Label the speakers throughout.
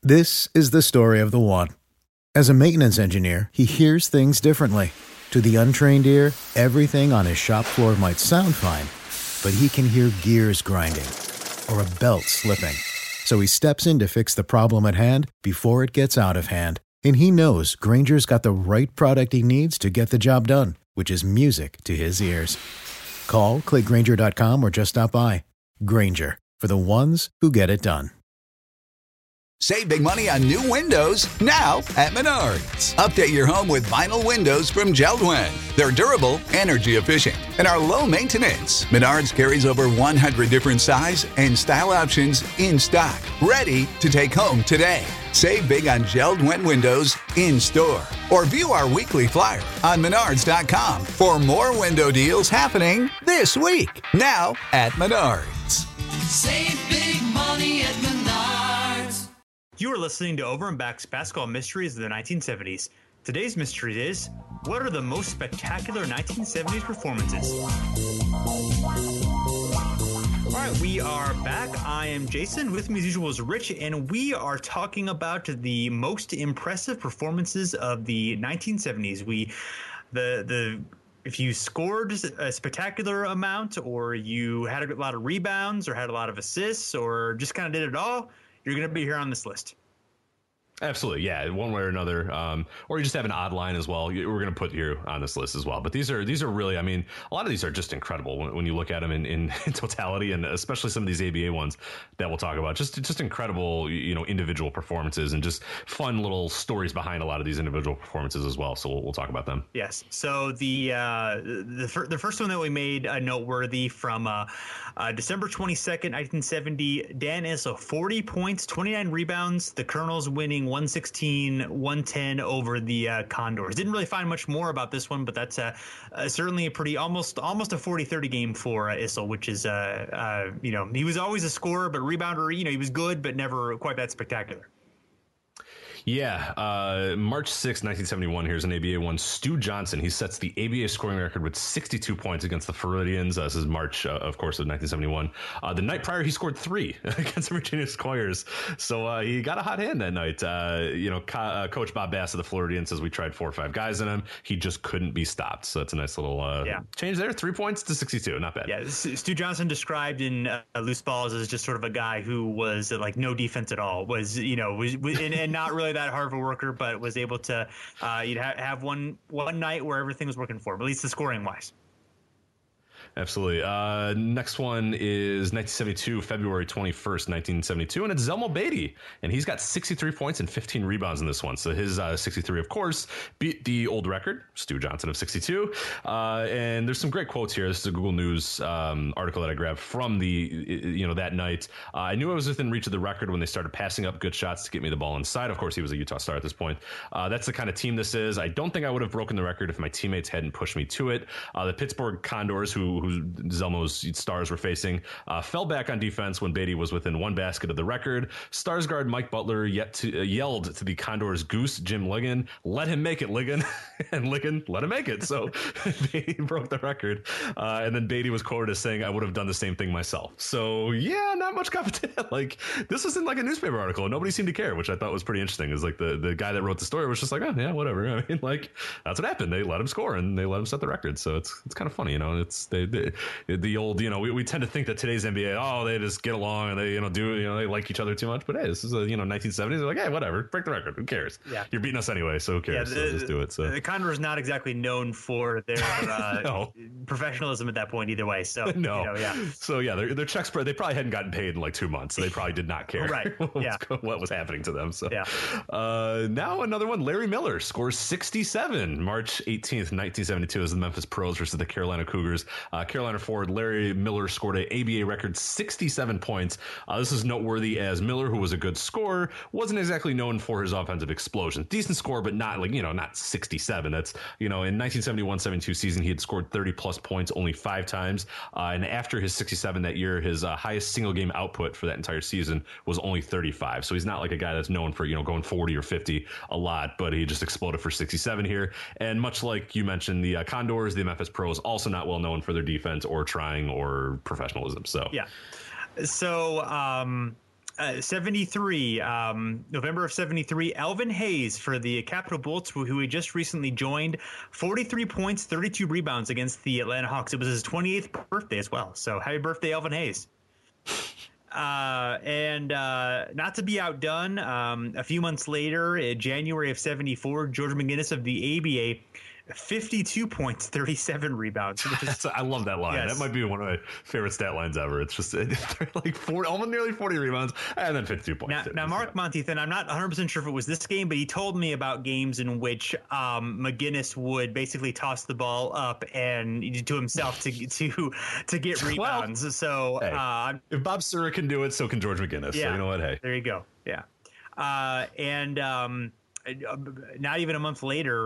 Speaker 1: This is the story of the one. As a maintenance engineer, he hears things differently. To the untrained ear, everything on his shop floor might sound fine, but he can hear gears grinding or a belt slipping. So he steps in to fix the problem at hand before it gets out of hand. And he knows Grainger's got the right product he needs to get the job done, which is music to his ears. Call, click Grainger.com, or just stop by. Grainger, for the ones who get it done.
Speaker 2: Save big money on new windows now at Menards. Update your home with vinyl windows from JELD-WEN. They're durable, energy efficient, and are low maintenance. Menards carries over 100 different size and style options in stock, ready to take home today. Save big on JELD-WEN windows in store, or view our weekly flyer on Menards.com for more window deals happening this week. Now at Menards.
Speaker 3: Save big money at Menards.
Speaker 4: You are listening to Over and Back's Basketball Mysteries of the 1970s. Today's mystery is, what are the most spectacular 1970s performances? All right, we are back. I am Jason. With me as usual is Rich, and we are talking about the most impressive performances of the 1970s. If you scored a spectacular amount, or you had a lot of rebounds, or had a lot of assists, or just kind of did it all, you're going to be here on this list.
Speaker 5: Absolutely, yeah, one way or another, or you just have an odd line as well. We're going to put you on this list as well. But these are really, I mean, a lot of these are just incredible when you look at them in totality, and especially some of these ABA ones that we'll talk about. Just incredible, individual performances, and just fun little stories behind a lot of these individual performances as well. So we'll talk about them.
Speaker 4: Yes. So the first one that we made noteworthy from December 22nd, 1970, Dan Issel, 40 points, 29 rebounds. The Colonels winning 116-110 over the Condors. Didn't really find much more about this one, but that's certainly a pretty almost a 40-30 game for Issel, which is he was always a scorer, but rebounder, he was good, but never quite that spectacular.
Speaker 5: Yeah, March 6, 1971, here's an ABA one. Stu Johnson, he sets the ABA scoring record with 62 points against the Floridians. This is March, of course, of 1971. The night prior, he scored 3 against the Virginia Squires. So he got a hot hand that night. Coach Bob Bass of the Floridians says we tried 4 or 5 guys in him. He just couldn't be stopped. So that's a nice little change there. 3 points to 62. Not bad.
Speaker 4: Yeah, Stu Johnson described in Loose Balls as just sort of a guy who was like no defense at all. And not really that hard of a worker, but was able to you'd have one night where everything was working for him, at least the scoring wise.
Speaker 5: Absolutely. Next one is 1972, February 21st, 1972, and it's Zelmo Beatty, and he's got 63 points and 15 rebounds in this one. So his 63, of course, beat the old record, Stu Johnson of 62. And there's some great quotes here. This is a Google News article that I grabbed from that night. I knew I was within reach of the record when they started passing up good shots to get me the ball inside. Of course, he was a Utah Star at this point. That's the kind of team this is. I don't think I would have broken the record if my teammates hadn't pushed me to it. The Pittsburgh Condors, who Zelmo's Stars were facing, fell back on defense when Beatty was within one basket of the record. Stars guard Mike Butler yelled to the Condors goose, Jim Ligon, "Let him make it, Ligon." And Ligon let him make it. So Beatty broke the record. And then Beatty was quoted as saying, "I would have done the same thing myself." So yeah, not much competition. Like, this was in like a newspaper article. Nobody seemed to care, which I thought was pretty interesting. Is like the guy that wrote the story was just like, "Oh yeah, whatever." I mean, like, that's what happened. They let him score and they let him set the record. So it's kind of funny, It's the old, we tend to think that today's NBA, they just get along and they, they like each other too much. But hey, this is 1970s. They're like, hey, whatever, break the record. Who cares? Yeah. You're beating us anyway, so who cares? So just do it. So
Speaker 4: the Condors not exactly known for their professionalism at that point either way. So
Speaker 5: no. So yeah, their check spread, they probably hadn't gotten paid in like 2 months. So they probably did not care what was happening to them. So now another one. Larry Miller scores 67, March 18th, 1972, as the Memphis Pros versus the Carolina Cougars. Carolina forward Larry Miller scored an ABA record 67 points. This is noteworthy as Miller, who was a good scorer, wasn't exactly known for his offensive explosion. Decent score, but not not 67. That's, in 1971-72 season, he had scored 30 plus points only 5 times. And after his 67 that year, his highest single game output for that entire season was only 35. So he's not like a guy that's known for, going 40 or 50 a lot, but he just exploded for 67 here. And much like you mentioned, the Condors, the Memphis Pros, also not well known for their defense or trying or professionalism. So
Speaker 4: 73, November of 73, Elvin Hayes for the Capitol Bolts, who he just recently joined, 43 points, 32 rebounds against the Atlanta Hawks. It was his 28th birthday as well. So happy birthday, Elvin Hayes. And not to be outdone, a few months later, in January of 74, George McGinnis of the ABA, 52 points, 37 rebounds. Which is,
Speaker 5: I love that line.
Speaker 4: Yes.
Speaker 5: That might be one of my favorite stat lines ever. It's just like almost nearly 40 rebounds and then 52 points.
Speaker 4: Now Mark Monteith, I'm not 100% sure if it was this game, but he told me about games in which McGinnis would basically toss the ball up and to himself to get rebounds.
Speaker 5: Well, hey, if Bob Sura can do it, so can George McGinnis.
Speaker 4: Yeah,
Speaker 5: so you know what? Hey,
Speaker 4: there you go. Yeah. And not even a month later,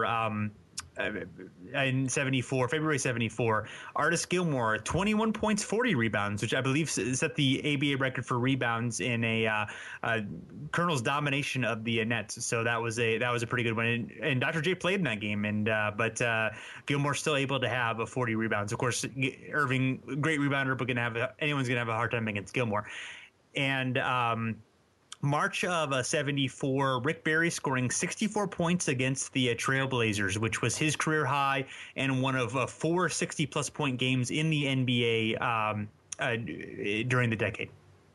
Speaker 4: in 74, February 74, Artis Gilmore, 21 points, 40 rebounds, which I believe set the ABA record for rebounds in a Colonel's domination of the Nets. So that was a pretty good one. And Dr. J played in that game, but Gilmore still able to have 40 rebounds. Of course, Irving, great rebounder, but anyone's gonna have a hard time against Gilmore. And March of 74, Rick Barry scoring 64 points against the Trailblazers, which was his career high and one of 4 60-plus point games in the NBA during the decade.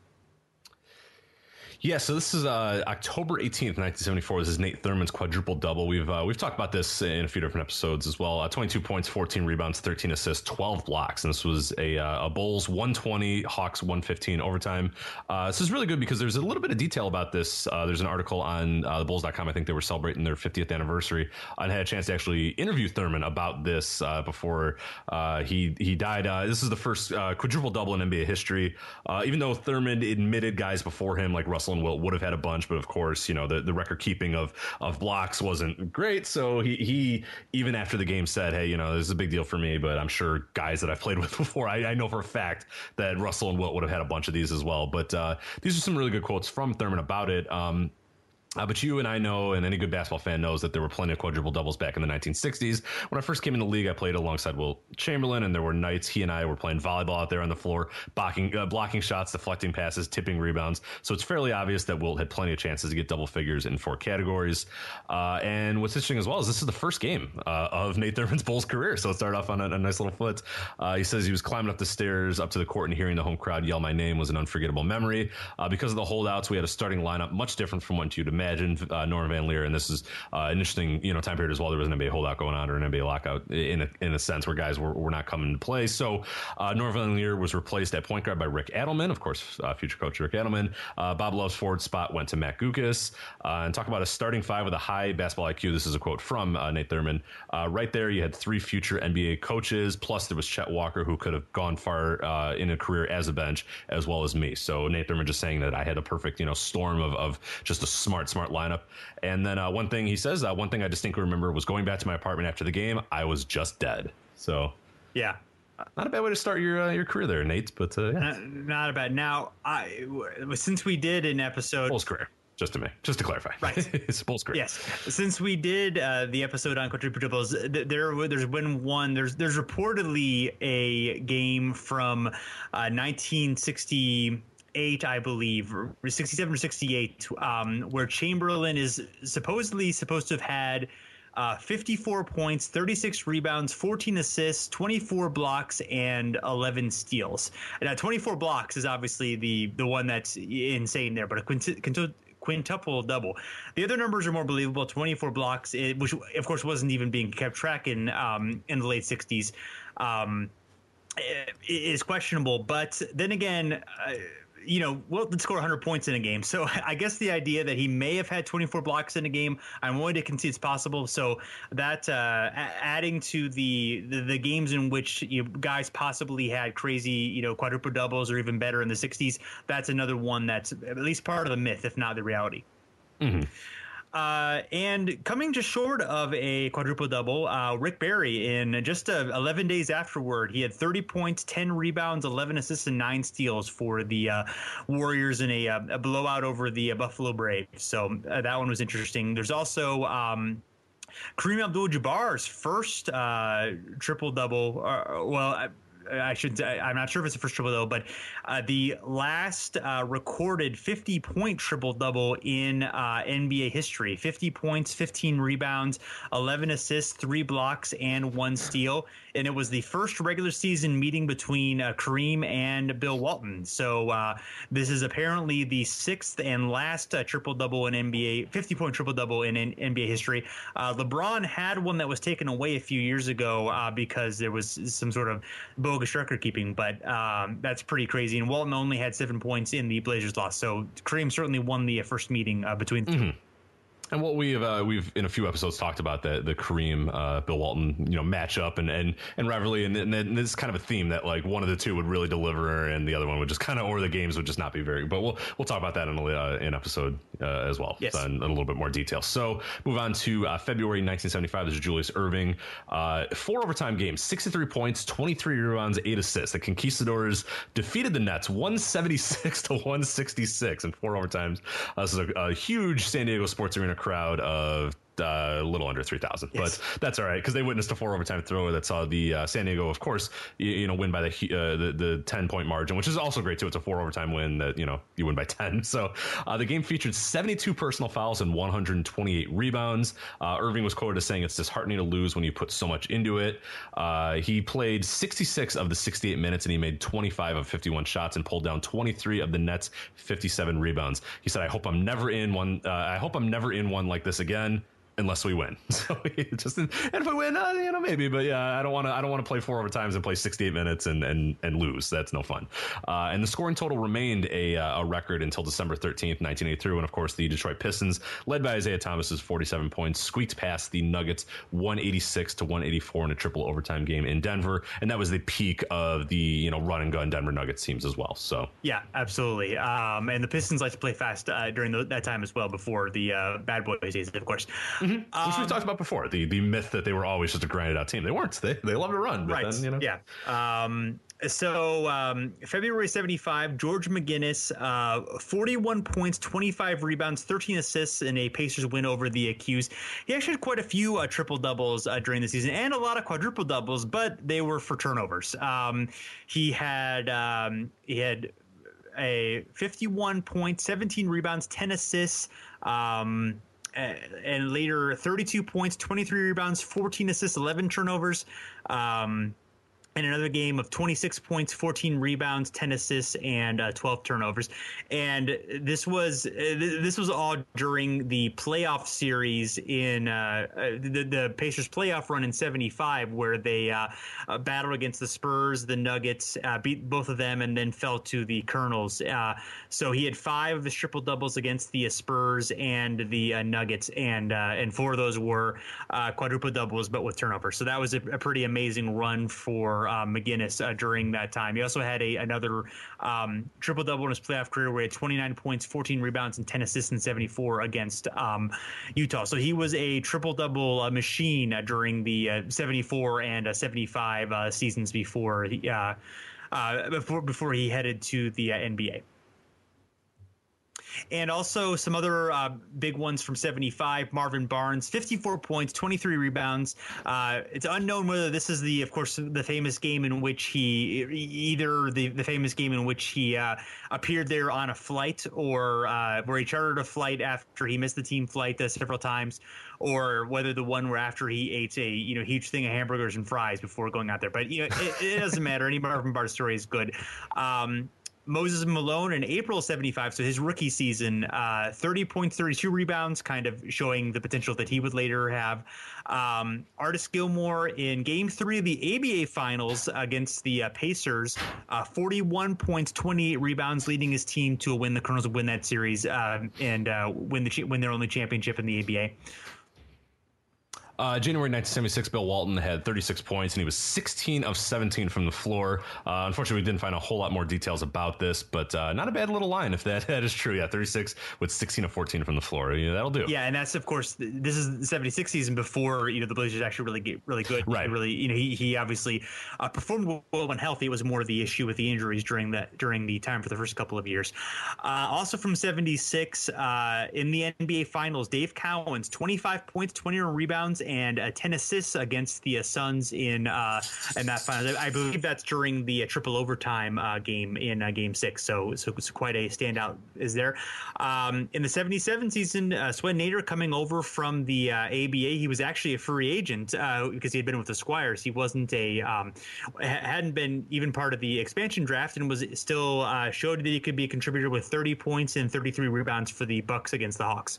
Speaker 5: Yeah, so this is October 18th, 1974. This is Nate Thurman's quadruple double. We've talked about this in a few different episodes as well. 22 points, 14 rebounds, 13 assists, 12 blocks, and this was a Bulls 120, Hawks 115 overtime. This is really good because there's a little bit of detail about this. There's an article on thebulls.com. I think they were celebrating their 50th anniversary. I had a chance to actually interview Thurman about this before he died. This is the first quadruple double in NBA history. Even though Thurman admitted guys before him like Russell and Wilt would have had a bunch, but of course, you know, the record keeping of blocks wasn't great. So he even after the game said, hey, you know, this is a big deal for me, but I'm sure guys that I've played with before, I know for a fact that Russell and Wilt would have had a bunch of these as well. But these are some really good quotes from Thurman about it. But you and I know, and any good basketball fan knows, that there were plenty of quadruple doubles back in the 1960s. When I first came in the league, I played alongside Wilt Chamberlain, and there were nights he and I were playing volleyball out there on the floor, blocking shots, deflecting passes, tipping rebounds. So it's fairly obvious that Wilt had plenty of chances to get double figures in 4 categories. And what's interesting as well is this is the first game of Nate Thurman's Bulls career. So it started off on a nice little foot. He says he was climbing up the stairs up to the court and hearing the home crowd yell my name was an unforgettable memory. Because of the holdouts, we had a starting lineup much different from what you'd imagine. Norman Van Leer, and this is an interesting time period as well. There was an NBA holdout going on, or an NBA lockout in a sense where guys were not coming into play. So Norman Van Leer was replaced at point guard by Rick Adelman, of course, future coach Rick Adelman. Bob Love's forward spot went to Matt Gukas. And talk about a starting 5 with a high basketball IQ. This is a quote from Nate Thurman. Right there, you had 3 future NBA coaches, plus there was Chet Walker, who could have gone far in a career as a bench, as well as me. So Nate Thurman just saying that I had a perfect storm of just a smart lineup. And then one thing he says, one thing I distinctly remember was going back to my apartment after the game, I was just dead. So
Speaker 4: yeah,
Speaker 5: not a bad way to start your career there, Nate. But yeah.
Speaker 4: Not a bad. Now, since we did an episode,
Speaker 5: Bulls career, just to clarify,
Speaker 4: right?
Speaker 5: It's Bulls career.
Speaker 4: Yes, since we did the episode on quadruple doubles, there's been one. There's reportedly a game from 1968, I believe, or 67 or 68, where Chamberlain is supposedly supposed to have had 54 points, 36 rebounds, 14 assists, 24 blocks, and 11 steals. Now, 24 blocks is obviously the one that's insane there, but a quintuple double. The other numbers are more believable. 24 blocks, which of course wasn't even being kept track in the late 60s, is questionable. But then again, Wilt did score 100 points in a game. So I guess the idea that he may have had 24 blocks in a game, I'm willing to concede it's possible. So that adding to the games in which guys possibly had crazy, quadruple doubles or even better in the 60s, that's another one that's at least part of the myth, if not the reality. Mm-hmm. And coming just short of a quadruple double, Rick Barry, in just 11 days afterward, he had 30 points, 10 rebounds, 11 assists, and 9 steals for the Warriors in a blowout over the Buffalo Braves. So that one was interesting. There's also Kareem Abdul-Jabbar's first triple double. I'm not sure if it's the first triple double, but the last recorded 50-point triple double in NBA history. 50 points, 15 rebounds, 11 assists, 3 blocks, and 1 steal. And it was the first regular season meeting between Kareem and Bill Walton. So this is apparently the 6th and last triple double in NBA, 50-point triple double in NBA history. LeBron had one that was taken away a few years ago because there was some sort of bogus record keeping, but that's pretty crazy. And Walton only had 7 points in the Blazers loss. So Kareem certainly won the first meeting between the two.
Speaker 5: And what we've in a few episodes talked about the Kareem Bill Walton matchup and rivalry, and this is kind of a theme that like one of the two would really deliver and the other one would just kind of, or the games would just not be very. But we'll talk about that in an episode as well,
Speaker 4: yes.
Speaker 5: in a little bit more detail. So move on to February 1975. This is Julius Erving, 4 overtime games, 63 points, 23 rebounds, 8 assists. The Conquistadors defeated the Nets 176 to 166 in 4 overtimes. This is a huge San Diego Sports Arena crowd of a little under 3,000,
Speaker 4: yes.
Speaker 5: But that's all right because they witnessed a 4 overtime throw that saw the San Diego, of course, win by the 10-point margin, which is also great too. It's a 4 overtime win that you win by 10. So the game featured 72 personal fouls and 128 rebounds. Erving was quoted as saying, "It's disheartening to lose when you put so much into it." He played 66 of the 68 minutes and he made 25 of 51 shots and pulled down 23 of the Nets' 57 rebounds. He said, "I hope I'm never in one. I hope I'm never in one like this again." Unless we win, so and if we win, maybe. But yeah, I don't want to play 4 overtimes and play 68 minutes and lose. That's no fun. And the scoring total remained a record until December 13th, 1983, when of course the Detroit Pistons, led by Isaiah Thomas's 47 points, squeaked past the Nuggets 186 to 184 in a triple overtime game in Denver, and that was the peak of the run and gun Denver Nuggets teams as well. So
Speaker 4: yeah, absolutely. And the Pistons like to play fast during that time as well, before the Bad Boys days, of course.
Speaker 5: Which we talked about before, the myth that they were always just a grinded out team. They weren't. They love to run. But
Speaker 4: right.
Speaker 5: Then,
Speaker 4: Yeah. So February 75, George McGinnis, 41 points, 25 rebounds, 13 assists in a Pacers win over the Qs. He actually had quite a few triple doubles during the season and a lot of quadruple doubles, but they were for turnovers. He had a 51 points, 17 rebounds, 10 assists. And later 32 points, 23 rebounds, 14 assists, 11 turnovers. And another game of 26 points, 14 rebounds, 10 assists, and 12 turnovers. And this was all during the playoff series in the Pacers playoff run in 75, where they battled against the Spurs, the Nuggets, beat both of them, and then fell to the Colonels. So he had 5 of his triple doubles against the Spurs and the Nuggets, and 4 of those were quadruple doubles, but with turnovers. So that was a pretty amazing run for McGinnis during that time. He also had another triple double in his playoff career, where he had 29 points, 14 rebounds, and 10 assists in 74 against Utah. So he was a triple double machine during the 74 and 75 seasons before he headed to the NBA. And also some other big ones from 75. Marvin Barnes, 54 points, 23 rebounds. It's unknown whether this is the famous game in which the famous game in which he appeared there on a flight, or where he chartered a flight after he missed the team flight several times, or whether the one where after he ate a huge thing of hamburgers and fries before going out there. But it doesn't matter. Any Marvin Barnes story is good. Moses Malone in April 75, so his rookie season, 30 points, 32 rebounds, kind of showing the potential that he would later have. Artis Gilmore in Game 3 of the ABA Finals against the Pacers, 41 points, 28 rebounds, leading his team to a win. The Colonels would win that series and win their only championship in the ABA.
Speaker 5: January 1976, Bill Walton had 36 points, and he was 16 of 17 from the floor. Unfortunately, we didn't find a whole lot more details about this, but not a bad little line if that is true. Yeah, 36 with 16 of 14 from the floor. That'll do.
Speaker 4: Yeah, and that's, of course, this is the 76 season before the Blazers actually really get really good.
Speaker 5: Right.
Speaker 4: He obviously performed well when healthy. It was more the issue with the injuries during the time for the first couple of years. Also from 76, in the NBA Finals, Dave Cowens, 25 points, 21 rebounds, and 10 assists against the Suns in that final. I believe that's during the triple overtime game in Game 6. So it's quite a standout is there. In the 77 season, Swen Nader coming over from the ABA. He was actually a free agent because he had been with the Squires. He wasn't hadn't been even part of the expansion draft, and was still showed that he could be a contributor with 30 points and 33 rebounds for the Bucks against the Hawks.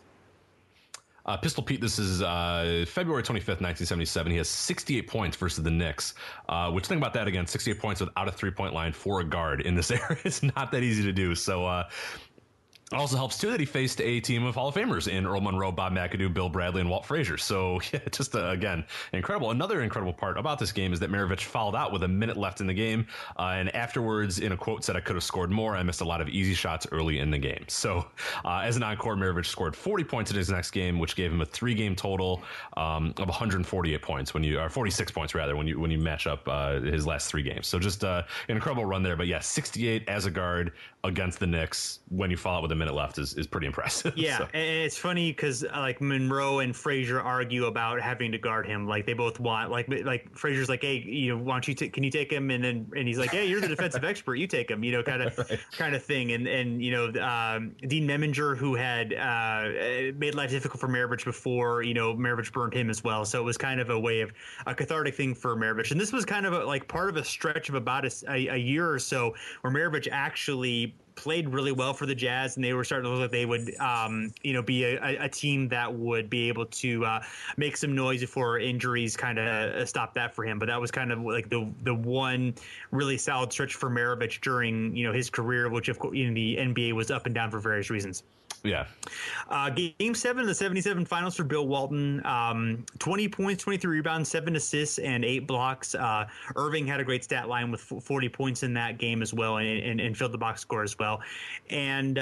Speaker 5: Pistol Pete, this is February 25th, 1977. He has 68 points versus the Knicks, which, think about that again, 68 points without a three-point line for a guard in this era. It's not that easy to do. So it also helps, too, that he faced a team of Hall of Famers in Earl Monroe, Bob McAdoo, Bill Bradley, and Walt Frazier. So, yeah, just, again, incredible. Another incredible part about this game is that Maravich fouled out with a minute left in the game, and afterwards, in a quote, said, "I could have scored more. I missed a lot of easy shots early in the game." So, as an encore, Maravich scored 40 points in his next game, which gave him a three-game total of 148 points, or 46 points, rather, when you match up his last three games. So, just an incredible run there. But, yeah, 68 as a guard against the Knicks when you fall out with a minute left is pretty impressive.
Speaker 4: Yeah,
Speaker 5: so.
Speaker 4: And it's funny because like Monroe and Frazier argue about having to guard him. Like they both want, like Frazier's like, "Hey, why don't you can you take him?" And he's like, "Hey, you're the defensive expert, you take him." Kind of thing. And Dean Meminger, who had made life difficult for Maravich before, Maravich burned him as well. So it was kind of a cathartic thing for Maravich. And this was kind of part of a stretch of about a year or so where Maravich actually played really well for the Jazz, and they were starting to look like they would, be a team that would be able to make some noise before injuries kind of stop that for him. But that was kind of like the one really solid stretch for Maravich during his career, which of course in the NBA was up and down for various reasons.
Speaker 5: Yeah.
Speaker 4: Game 7 of the 77 finals for Bill Walton. 20 points, 23 rebounds, 7 assists, and 8 blocks. Irving had a great stat line with 40 points in that game as well, and filled the box score as well. And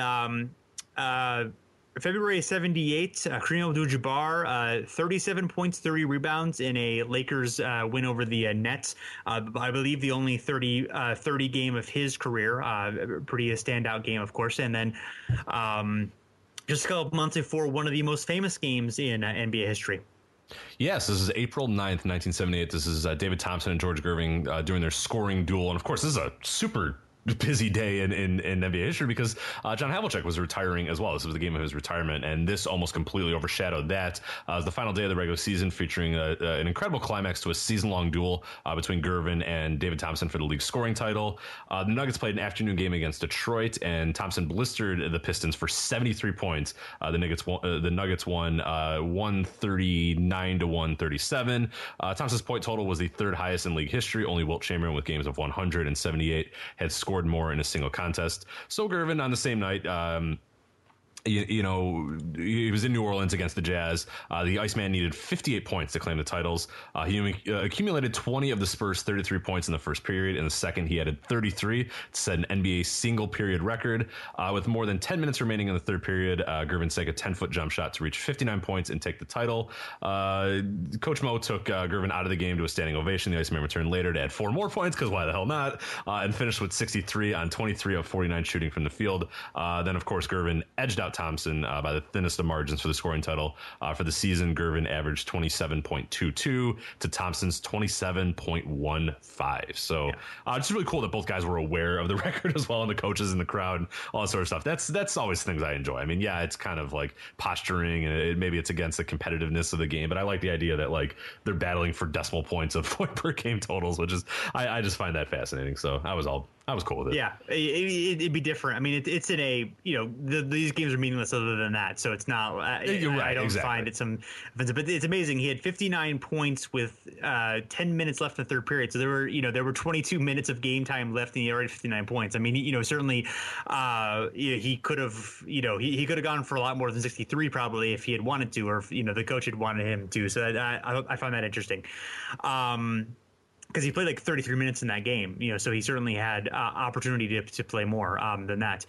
Speaker 4: February 78, Kareem Abdul-Jabbar, 37 points, 30 rebounds in a Lakers win over the Nets. I believe the only 30 game of his career. Pretty standout game, of course. And then just a couple months before one of the most famous games in NBA history.
Speaker 5: Yes, this is April 9th, 1978. This is David Thompson and George Gerving doing their scoring duel. And, of course, this is a super busy day in NBA history because John Havlicek was retiring as well. This was the game of his retirement, and this almost completely overshadowed that. It was the final day of the regular season, featuring an incredible climax to a season-long duel between Gervin and David Thompson for the league scoring title. The Nuggets played an afternoon game against Detroit, and Thompson blistered the Pistons for 73 points. The Nuggets won 139 to 137. Thompson's point total was the third highest in league history. Only Wilt Chamberlain, with games of 178, had scored more in a single contest. So Gervin on the same night, he was in New Orleans against the Jazz. The Iceman needed 58 points to claim the titles. He accumulated 20 of the Spurs' 33 points in the first period. In the second, he added 33 to set an NBA single-period record. With more than 10 minutes remaining in the third period, Gervin sank a 10-foot jump shot to reach 59 points and take the title. Coach Mo took Gervin out of the game to a standing ovation. The Iceman returned later to add 4 more points, because why the hell not, and finished with 63 on 23 of 49 shooting from the field. Then, of course, Gervin edged out Thompson by the thinnest of margins for the scoring title. For the season, Gervin averaged 27.22 to Thompson's 27.15. So it's really cool that both guys were aware of the record as well, and the coaches and the crowd and all that sort of stuff. That's always things I enjoy. I mean, yeah, it's kind of like posturing, and maybe it's against the competitiveness of the game, but I like the idea that like they're battling for decimal points of point per game totals, which is I just find that fascinating. So I was cool with it.
Speaker 4: Yeah, it'd be different. I mean, it's in a these games are meaningless other than that, so it's not.
Speaker 5: You're right,
Speaker 4: I don't
Speaker 5: exactly.
Speaker 4: find it some offensive, but it's amazing. He had 59 points with 10 minutes left in the third period, so there were 22 minutes of game time left, and he already had 59 points. I mean, certainly he could have he could have gone for a lot more than 63 probably if he had wanted to, or if the coach had wanted him to. So I find that interesting. Because he played like 33 minutes in that game, so he certainly had opportunity to play more than that.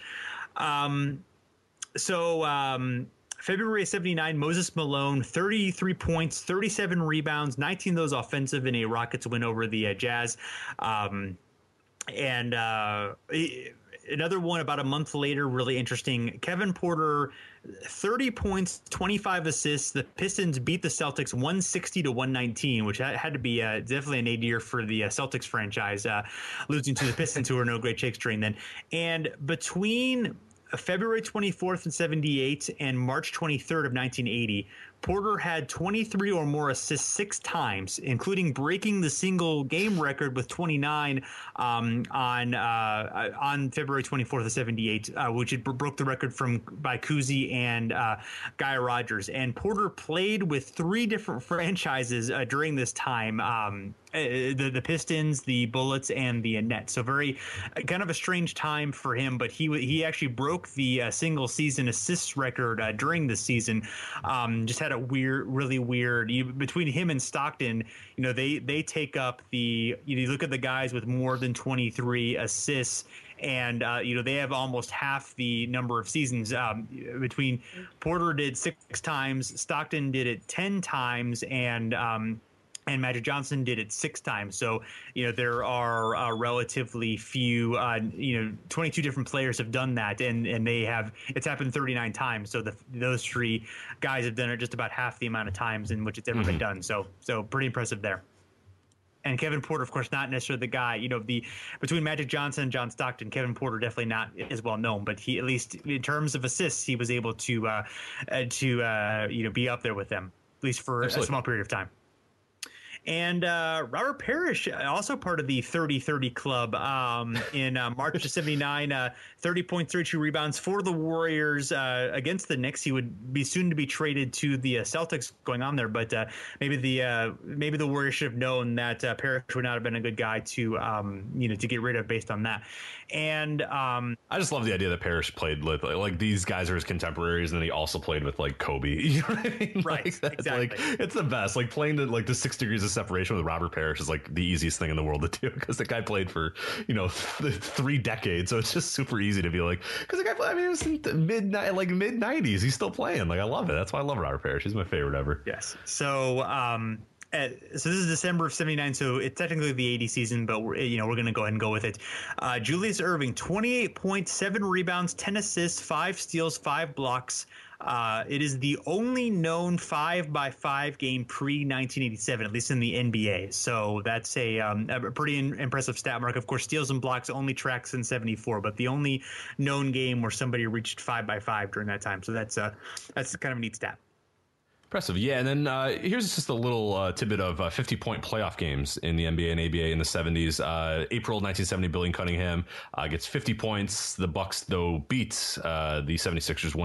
Speaker 4: February 79, Moses Malone, 33 points, 37 rebounds, 19 of those offensive in a Rockets win over the Jazz. another one about a month later, really interesting. Kevin Porter, 30 points, 25 assists. The Pistons beat the Celtics 160-119, which had to be definitely a nadir for the Celtics franchise, losing to the Pistons, who were no great shakes during then. And between February 24th and 78 and March 23rd of 1980, Porter had 23 or more assists 6 times, including breaking the single game record with 29 on February 24th of 78, which broke the record by Cousy and Guy Rogers. And Porter played with 3 different franchises during this time. The Pistons, the Bullets, and the Nets. So very kind of a strange time for him, but he actually broke the single season assists record during this season. Just had a really weird between him and Stockton. They take up you look at the guys with more than 23 assists, and they have almost half the number of seasons. Between Porter did 6 times, Stockton did it 10 times, and Magic Johnson did it 6 times. So, there are relatively few, 22 different players have done that, and it's happened 39 times. So those 3 guys have done it just about half the amount of times in which it's ever been done. So pretty impressive there. And Kevin Porter, of course, not necessarily the guy, between Magic Johnson and John Stockton, Kevin Porter definitely not as well known, but he, at least in terms of assists, he was able to be up there with them, at least for a small period of time. And Robert Parrish, also part of the 30-30 club, in March of 79, 30 points, 32 rebounds for the Warriors against the Knicks. He would be soon to be traded to the Celtics going on there, but maybe the Warriors should have known that Parrish would not have been a good guy to get rid of based on that. And
Speaker 5: I just love the idea that Parrish played with like these guys are his contemporaries, and then he also played with like Kobe. You know what I mean?
Speaker 4: Right, exactly.
Speaker 5: It's the best. Like playing the 6 degrees of separation with Robert Parrish is like the easiest thing in the world to do, because the guy played for 3 decades, so it's just super easy to be like, because the guy played, it was in the mid 90s, he's still playing. Like I love it. That's why I love Robert Parrish. He's my favorite ever.
Speaker 4: Yes. So so this is December of 79, so it's technically the 80 season, but we're going to go ahead and go with it. Julius Erving, 28 points, 7 rebounds, 10 assists, 5 steals, 5 blocks. It is the only known 5x5 game pre-1987, at least in the NBA. So that's a pretty impressive stat mark. Of course, steals and blocks only tracks in 74, but the only known game where somebody reached 5x5 during that time. So that's kind of a neat stat.
Speaker 5: Impressive. Yeah, and then here's just a little tidbit of 50-point playoff games in the NBA and ABA in the 70s. April 1970, Billy Cunningham gets 50 points. The Bucks, though, beat the 76ers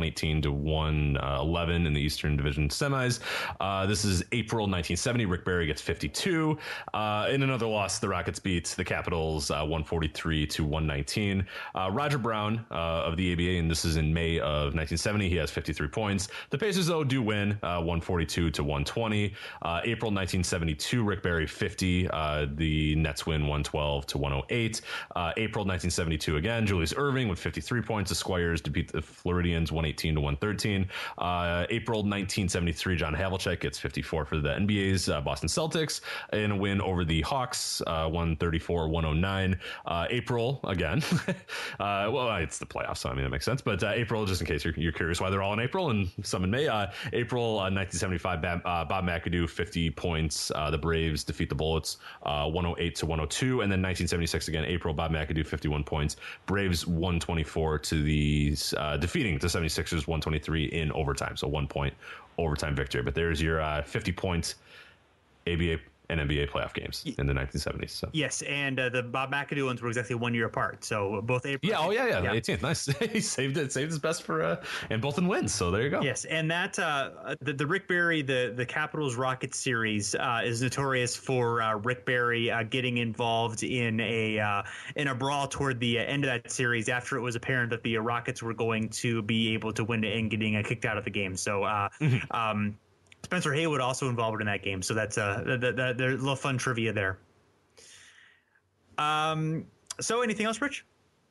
Speaker 5: 118-111 in the Eastern Division semis. This is April 1970. Rick Barry gets 52. In another loss, the Rockets beat the Capitals 143-119. Roger Brown of the ABA, and this is in May of 1970, he has 53 points. The Pacers, though, do win 142-120. April 1972, Rick Barry 50. The Nets win 112-108. April 1972 again, Julius Erving with 53 points. The Squires defeat the Floridians 118-113. April 1973, John Havlicek gets 54 for the NBA's Boston Celtics in a win over the Hawks 134-109. April again. Well, it's the playoffs, so I mean that makes sense. But April, just in case you're curious why they're all in April and some in May. April 1975, Bob McAdoo, 50 points. The Braves defeat the Bullets 108-102. And then 1976 again, April, Bob McAdoo, 51 points. Braves 124 to the defeating the 76ers 123 in overtime. So 1 point overtime victory. But there's your 50 points ABA and NBA playoff games in the 1970s. So.
Speaker 4: Yes, and the Bob McAdoo ones were exactly 1 year apart. So both April.
Speaker 5: Yeah, the 18th. Nice. He saved his best for and both in wins. So there you go.
Speaker 4: Yes, and that the Rick Barry, the Capitals Rockets series is notorious for Rick Barry getting involved in a brawl toward the end of that series after it was apparent that the Rockets were going to be able to win and getting kicked out of the game. So Spencer Haywood also involved in that game, so that's there's a little fun trivia there. So anything else, Rich?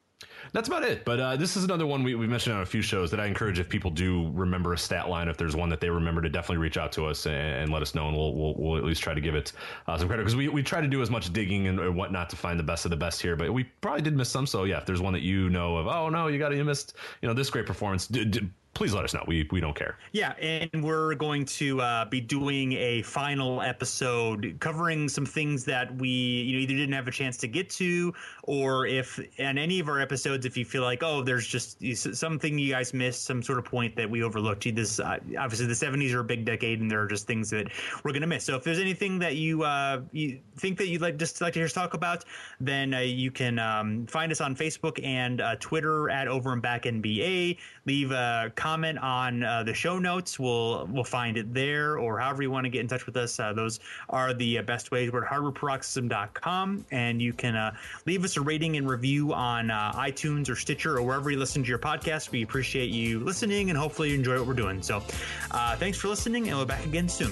Speaker 5: That's about it. But this is another one we mentioned on a few shows that I encourage, if people do remember a stat line, if there's one that they remember, to definitely reach out to us and let us know, and we'll at least try to give it some credit, because we try to do as much digging and whatnot to find the best of the best here. But we probably did miss some. So yeah, if there's one that you know of, oh no, you missed this great performance, please let us know. We don't care.
Speaker 4: Yeah, and we're going to be doing a final episode covering some things that we either didn't have a chance to get to, or if on any of our episodes, if you feel like, oh, there's just something you guys missed, some sort of point that we overlooked. This obviously the 70s are a big decade, and there are just things that we're going to miss. So if there's anything that you think that you'd like to hear us talk about, then you can find us on Facebook and Twitter at Over and Back NBA. Leave a comment on the show notes. We'll find it there, or however you want to get in touch with us. Those are the best ways. We're at hardwoodparoxysm.com, and you can leave us a rating and review on iTunes or Stitcher or wherever you listen to your podcast. We appreciate you listening, and hopefully you enjoy what we're doing. So thanks for listening, and we'll be back again soon.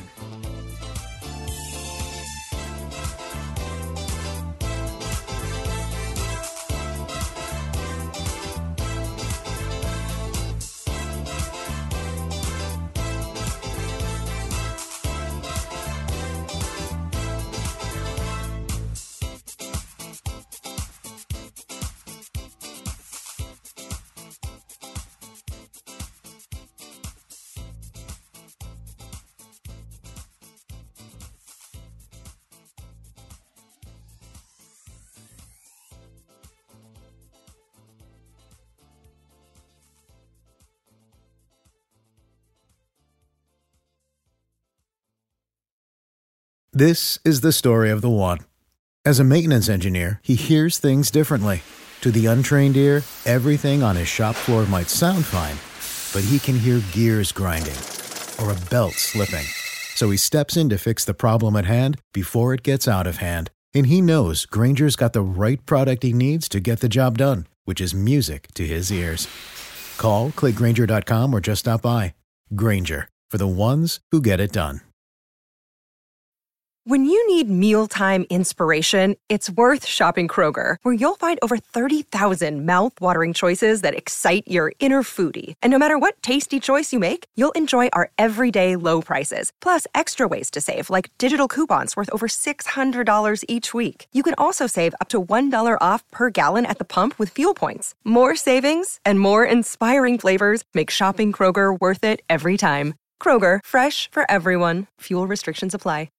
Speaker 1: This is the story of the one. As a maintenance engineer, he hears things differently. To the untrained ear, everything on his shop floor might sound fine, but he can hear gears grinding or a belt slipping. So he steps in to fix the problem at hand before it gets out of hand. And he knows Grainger's got the right product he needs to get the job done, which is music to his ears. Call, click Grainger.com, or just stop by. Grainger, for the ones who get it done.
Speaker 6: When you need mealtime inspiration, it's worth shopping Kroger, where you'll find over 30,000 mouth-watering choices that excite your inner foodie. And no matter what tasty choice you make, you'll enjoy our everyday low prices, plus extra ways to save, like digital coupons worth over $600 each week. You can also save up to $1 off per gallon at the pump with fuel points. More savings and more inspiring flavors make shopping Kroger worth it every time. Kroger, fresh for everyone. Fuel restrictions apply.